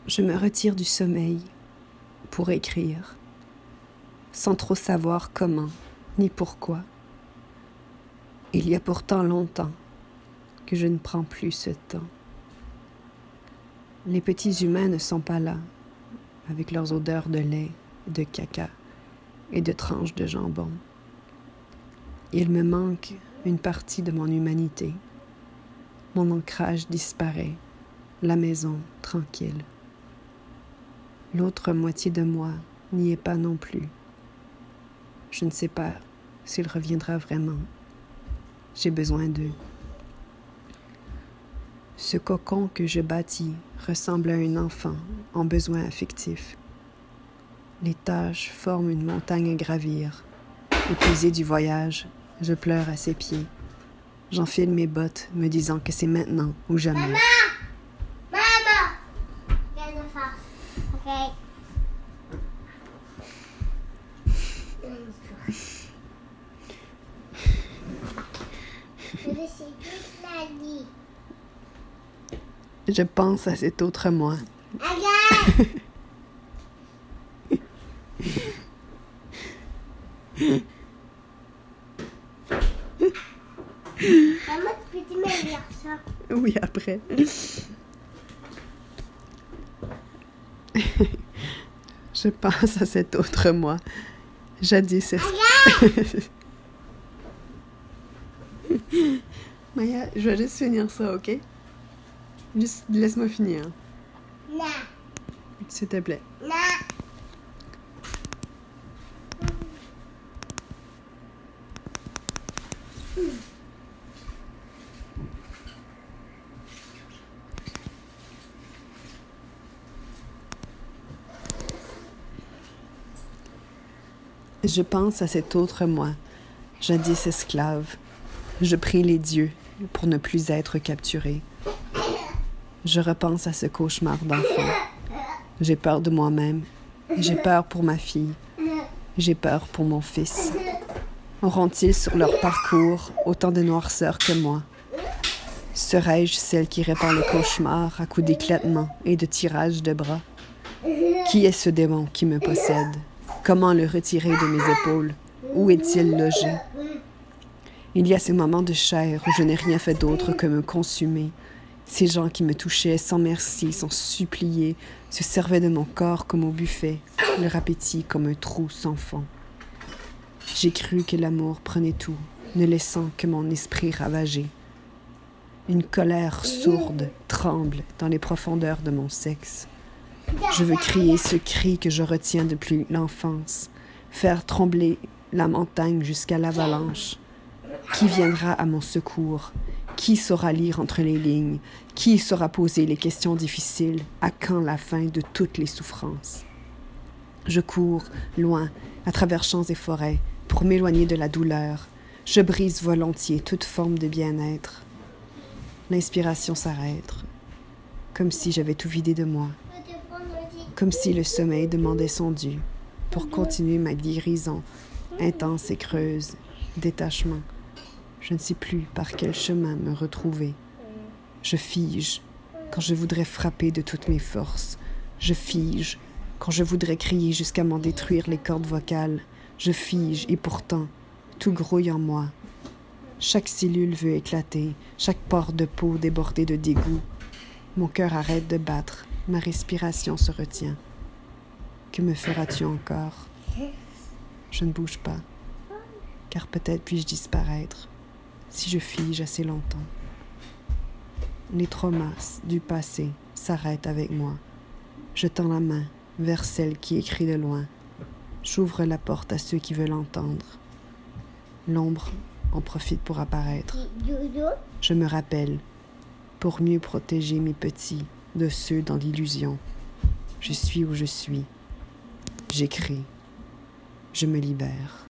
Je me retire du sommeil pour écrire, sans trop savoir comment ni pourquoi. Il y a pourtant longtemps que je ne prends plus ce temps. Les petits humains ne sont pas là, avec leurs odeurs de lait, de caca et de tranches de jambon. Il me manque une partie de mon humanité. Mon ancrage disparaît, la maison tranquille. L'autre moitié de moi n'y est pas non plus. Je ne sais pas s'il reviendra vraiment. J'ai besoin d'eux. Ce cocon que je bâtis ressemble à un enfant en besoin affectif. Les tâches forment une montagne à gravir. Épuisé du voyage, je pleure à ses pieds. J'enfile mes bottes, me disant que c'est maintenant ou jamais. Maman! Maman! Viens de face. OK. Je vais essayer toute la nuit. Je pense à cet autre moi. Regarde! Maman, tu peux me lire ça? Oui, après. Je pense à cet autre moi. Jadis. Maya, je vais juste finir ça, ok? Juste laisse-moi finir. Non. S'il te plaît. Non. Je pense à cet autre moi, jadis esclave. Je prie les dieux pour ne plus être capturé. Je repense à ce cauchemar d'enfant. J'ai peur de moi-même. J'ai peur pour ma fille. J'ai peur pour mon fils. Auront-ils sur leur parcours autant de noirceur que moi? Serais-je celle qui répand le cauchemar à coups d'éclatement et de tirage de bras? Qui est ce démon qui me possède? Comment le retirer de mes épaules? Où est-il logé? Il y a ces moments de chair où je n'ai rien fait d'autre que me consumer. Ces gens qui me touchaient sans merci, sans supplier, se servaient de mon corps comme au buffet, leur appétit comme un trou sans fond. J'ai cru que l'amour prenait tout, ne laissant que mon esprit ravagé. Une colère sourde tremble dans les profondeurs de mon sexe. Je veux crier ce cri que je retiens depuis l'enfance, faire trembler la montagne jusqu'à l'avalanche. Qui viendra à mon secours? Qui saura lire entre les lignes? Qui saura poser les questions difficiles? À quand la fin de toutes les souffrances? Je cours, loin, à travers champs et forêts, pour m'éloigner de la douleur. Je brise volontiers toute forme de bien-être. L'inspiration s'arrête, comme si j'avais tout vidé de moi, comme si le sommeil demandait son dû, pour continuer ma guérison, intense et creuse, détachement. Je ne sais plus par quel chemin me retrouver. Je fige quand je voudrais frapper de toutes mes forces. Je fige quand je voudrais crier jusqu'à m'en détruire les cordes vocales. Je fige et pourtant, tout grouille en moi. Chaque cellule veut éclater, chaque pore de peau débordé de dégoût. Mon cœur arrête de battre, ma respiration se retient. Que me feras-tu encore? Je ne bouge pas, car peut-être puis-je disparaître si je fige assez longtemps. Les traumas du passé s'arrêtent avec moi. Je tends la main vers celle qui écrit de loin. J'ouvre la porte à ceux qui veulent entendre. L'ombre en profite pour apparaître. Je me rappelle, pour mieux protéger mes petits de ceux dans l'illusion. Je suis où je suis. J'écris. Je me libère.